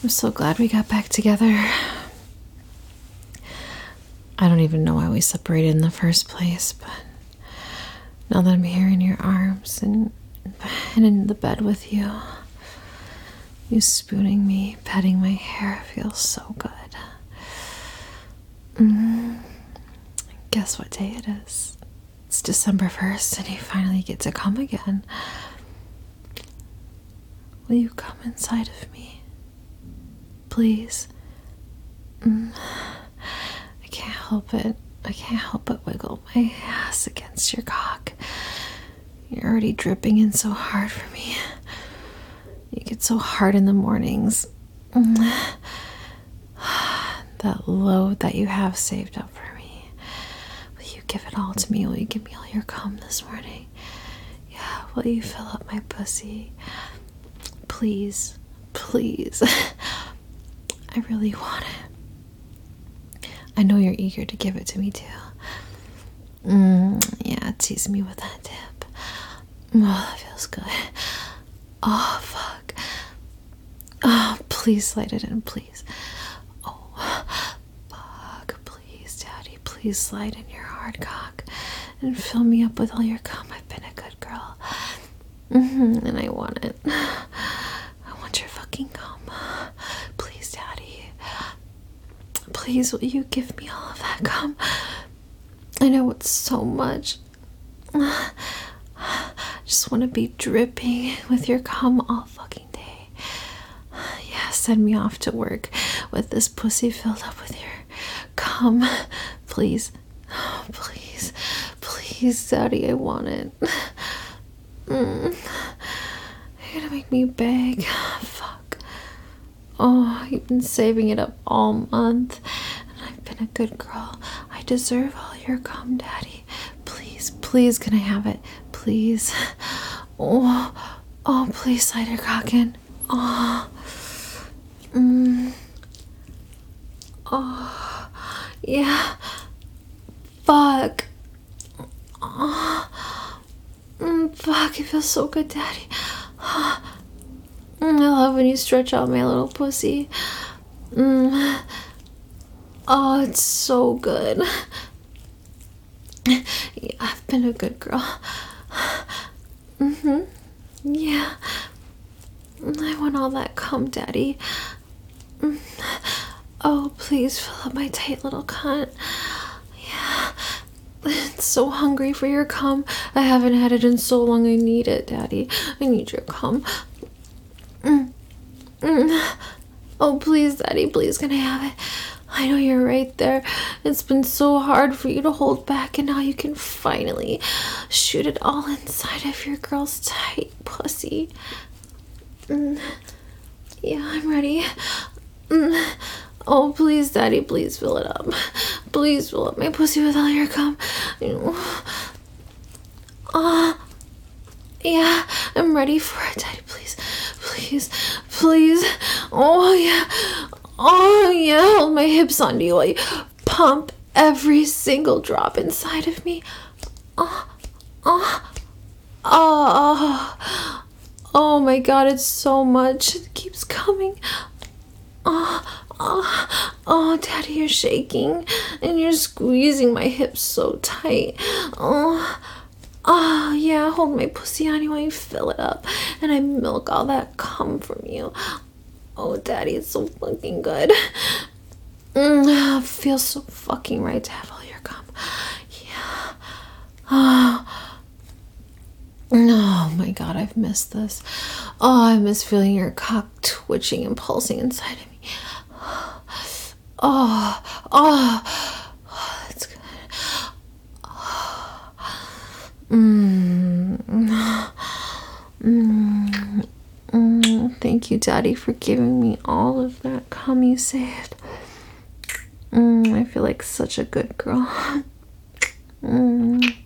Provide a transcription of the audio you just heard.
I'm so glad we got back together. I don't even know why we separated in the first place, but now that I'm here in your arms and in the bed with you, you spooning me, petting my hair feels so good. Guess what day it is? It's December 1st and you finally get to come again. Will you come inside of me? Please? I can't help it. I can't help but wiggle my ass against your cock. You're already dripping in so hard for me. You get so hard in the mornings. That load that you have saved up for me. Will you give it all to me? Will you give me all your cum this morning? Yeah, will you fill up my pussy? Please, please. I really want it. I know you're eager to give it to me too. Yeah, tease me with that tip. Oh, that feels good. Oh, fuck. Oh, please slide it in, please. Oh, fuck. Please, Daddy, please slide in your hard cock and fill me up with all your cum. I've been a good girl. And I want it. I want your fucking cum. Please, Daddy. Please, will you give me all of that cum? I know it's so much. I just want to be dripping with your cum all fucking day. Yeah, send me off to work with this pussy filled up with your cum. Please. Oh, please. Please, Daddy, I want it. You're gonna make me beg. Fuck. Oh, you've been saving it up all month. And I've been a good girl. I deserve all your cum, Daddy. Please, please, can I have it? Please. Oh, please slide your cock in. Oh. Oh. Yeah. Fuck. Oh. Fuck, it feels so good, Daddy. I love when you stretch out my little pussy. Oh, it's so good. Yeah, I've been a good girl. Yeah. I want all that cum, Daddy. Oh, please fill up my tight little cunt. Yeah. It's so hungry for your cum. I haven't had it in so long. I need it, Daddy. I need your cum. Oh, please, Daddy, please, can I have it? I know you're right there. It's been so hard for you to hold back, and now you can finally shoot it all inside of your girl's tight pussy. Yeah, I'm ready. Oh, please, Daddy, please fill it up. Please fill up my pussy with all your cum. Yeah, I'm ready for it, Daddy, please. Please, please. Oh, yeah. Oh, yeah. Hold my hips onto you while you pump every single drop inside of me. Oh my God, it's so much. It keeps coming. Oh, Daddy, you're shaking and you're squeezing my hips so tight. Oh, yeah, hold my pussy on you while you fill it up and I milk all that cum from you. Oh, Daddy, it's so fucking good. It feels so fucking right to have all your cum. Yeah. Oh my God, I've missed this. Oh, I miss feeling your cock twitching and pulsing inside of me. Oh, that's good. Thank you, Daddy, for giving me all of that cum you saved. I feel like such a good girl.